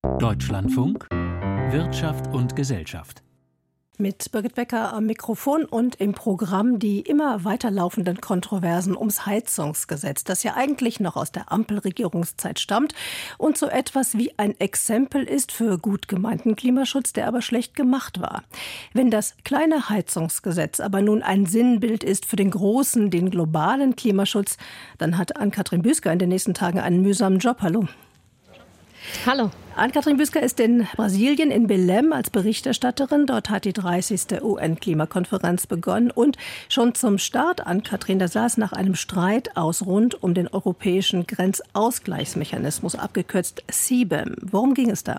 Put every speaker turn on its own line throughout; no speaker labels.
Deutschlandfunk Wirtschaft und Gesellschaft.
Mit Birgit Becker am Mikrofon und im Programm die immer weiterlaufenden Kontroversen ums Heizungsgesetz, das ja eigentlich noch aus der Ampelregierungszeit stammt und so etwas wie ein Exempel ist für gut gemeinten Klimaschutz, der aber schlecht gemacht war. Wenn das kleine Heizungsgesetz aber nun ein Sinnbild ist für den großen, den globalen Klimaschutz, dann hat Ann-Kathrin Büsker in den nächsten Tagen einen mühsamen Job. Hallo.
Hallo.
Ann-Kathrin Büsker ist in Brasilien, in Belém, als Berichterstatterin. Dort hat die 30. UN-Klimakonferenz begonnen. Und schon zum Start, Ann-Kathrin, da sah es nach einem Streit aus rund um den europäischen Grenzausgleichsmechanismus, abgekürzt CBAM. Worum ging es da?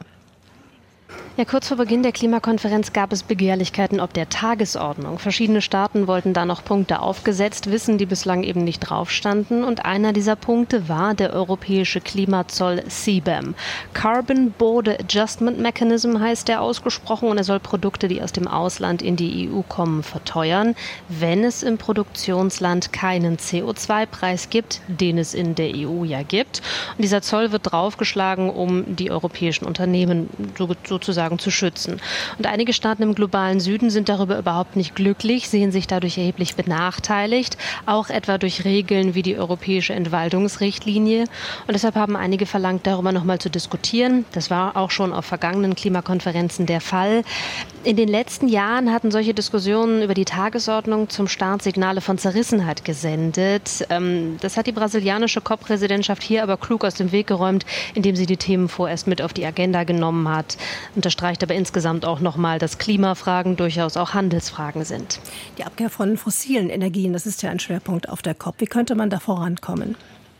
Ja, kurz vor Beginn der Klimakonferenz gab es Begehrlichkeiten ob der Tagesordnung. Verschiedene Staaten wollten da noch Punkte aufgesetzt wissen, die bislang eben nicht drauf standen. Und einer dieser Punkte war der europäische Klimazoll CBAM. Carbon Border Adjustment Mechanism heißt der ausgesprochen und er soll Produkte, die aus dem Ausland in die EU kommen, verteuern, wenn es im Produktionsland keinen CO2-Preis gibt, den es in der EU ja gibt. Und dieser Zoll wird draufgeschlagen, um die europäischen Unternehmen sozusagen zu schützen. Und einige Staaten im globalen Süden sind darüber überhaupt nicht glücklich, sehen sich dadurch erheblich benachteiligt, auch etwa durch Regeln wie die europäische Entwaldungsrichtlinie. Und deshalb haben einige verlangt, darüber nochmal zu diskutieren. Das war auch schon auf vergangenen Klimakonferenzen der Fall. In den letzten Jahren hatten solche Diskussionen über die Tagesordnung zum Start Signale von Zerrissenheit gesendet. Das hat die brasilianische COP-Präsidentschaft hier aber klug aus dem Weg geräumt, indem sie die Themen vorerst mit auf die Agenda genommen hat. Unterstreicht aber insgesamt auch nochmal, dass Klimafragen durchaus auch Handelsfragen sind.
Die Abkehr von fossilen Energien, das ist ja ein Schwerpunkt auf der COP. Wie könnte man da vorankommen?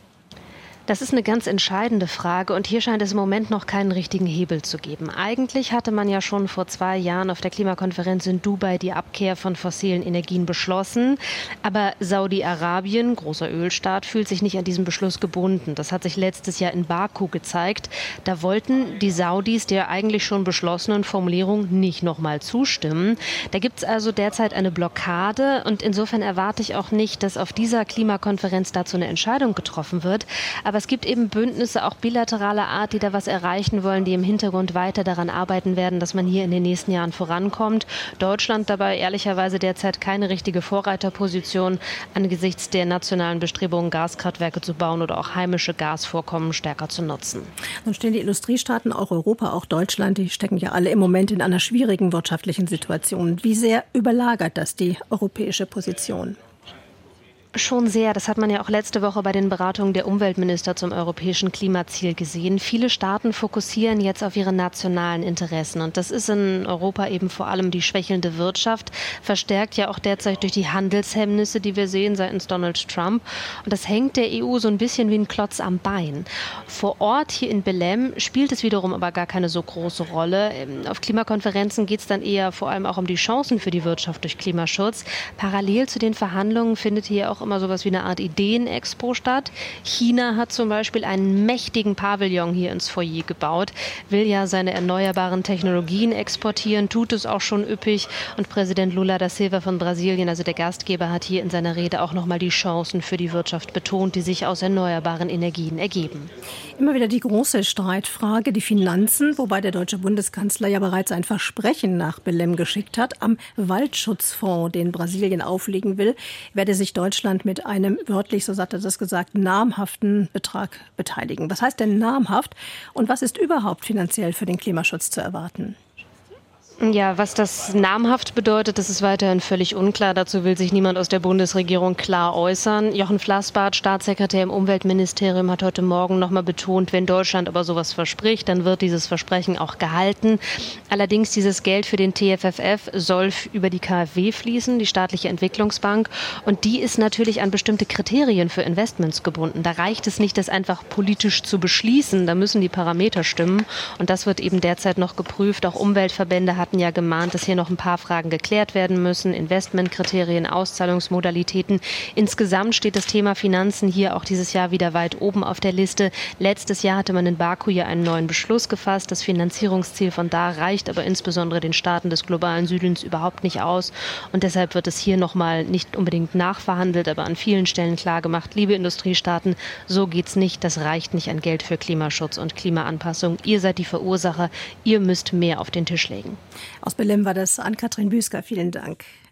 Das ist eine ganz entscheidende Frage und hier scheint es im Moment noch keinen richtigen Hebel zu geben. Eigentlich hatte man ja schon vor 2 Jahren auf der Klimakonferenz in Dubai die Abkehr von fossilen Energien beschlossen. Aber Saudi-Arabien, großer Ölstaat, fühlt sich nicht an diesen Beschluss gebunden. Das hat sich letztes Jahr in Baku gezeigt. Da wollten die Saudis der eigentlich schon beschlossenen Formulierung nicht nochmal zustimmen. Da gibt es also derzeit eine Blockade und insofern erwarte ich auch nicht, dass auf dieser Klimakonferenz dazu eine Entscheidung getroffen wird. Aber es gibt eben Bündnisse, auch bilateraler Art, die da was erreichen wollen, die im Hintergrund weiter daran arbeiten werden, dass man hier in den nächsten Jahren vorankommt. Deutschland dabei ehrlicherweise derzeit keine richtige Vorreiterposition angesichts der nationalen Bestrebungen, Gaskraftwerke zu bauen oder auch heimische Gasvorkommen stärker zu nutzen.
Nun stehen die Industriestaaten, auch Europa, auch Deutschland, die stecken ja alle im Moment in einer schwierigen wirtschaftlichen Situation. Wie sehr überlagert das die europäische Position?
Schon sehr. Das hat man ja auch letzte Woche bei den Beratungen der Umweltminister zum europäischen Klimaziel gesehen. Viele Staaten fokussieren jetzt auf ihre nationalen Interessen. Und das ist in Europa eben vor allem die schwächelnde Wirtschaft, verstärkt ja auch derzeit durch die Handelshemmnisse, die wir sehen seitens Donald Trump. Und das hängt der EU so ein bisschen wie ein Klotz am Bein. Vor Ort hier in Belém spielt es wiederum aber gar keine so große Rolle. Auf Klimakonferenzen geht es dann eher vor allem auch um die Chancen für die Wirtschaft durch Klimaschutz. Parallel zu den Verhandlungen findet hier auch immer sowas wie eine Art Ideen-Expo statt. China hat zum Beispiel einen mächtigen Pavillon hier ins Foyer gebaut, will ja seine erneuerbaren Technologien exportieren, tut es auch schon üppig. Und Präsident Lula da Silva von Brasilien, also der Gastgeber, hat hier in seiner Rede auch nochmal die Chancen für die Wirtschaft betont, die sich aus erneuerbaren Energien ergeben.
Immer wieder die große Streitfrage, die Finanzen, wobei der deutsche Bundeskanzler ja bereits ein Versprechen nach Belém geschickt hat. Am Waldschutzfonds, den Brasilien auflegen will, werde sich Deutschland mit einem, wörtlich, so hat er das gesagt, namhaften Betrag beteiligen. Was heißt denn namhaft und was ist überhaupt finanziell für den Klimaschutz zu erwarten?
Ja, was das namhaft bedeutet, das ist weiterhin völlig unklar. Dazu will sich niemand aus der Bundesregierung klar äußern. Jochen Flassbart, Staatssekretär im Umweltministerium, hat heute Morgen nochmal betont, wenn Deutschland aber sowas verspricht, dann wird dieses Versprechen auch gehalten. Allerdings dieses Geld für den TFFF soll über die KfW fließen, die staatliche Entwicklungsbank. Und die ist natürlich an bestimmte Kriterien für Investments gebunden. Da reicht es nicht, das einfach politisch zu beschließen. Da müssen die Parameter stimmen. Und das wird eben derzeit noch geprüft. Auch Umweltverbände hatten ja gemahnt, dass hier noch ein paar Fragen geklärt werden müssen. Investmentkriterien, Auszahlungsmodalitäten. Insgesamt steht das Thema Finanzen hier auch dieses Jahr wieder weit oben auf der Liste. Letztes Jahr hatte man in Baku ja einen neuen Beschluss gefasst. Das Finanzierungsziel von da reicht aber insbesondere den Staaten des globalen Südens überhaupt nicht aus. Und deshalb wird es hier nochmal nicht unbedingt nachverhandelt, aber an vielen Stellen klar gemacht, liebe Industriestaaten, so geht's nicht. Das reicht nicht an Geld für Klimaschutz und Klimaanpassung. Ihr seid die Verursacher. Ihr müsst mehr auf den Tisch legen.
Aus Belém war das Ann-Kathrin Büsker. Vielen Dank.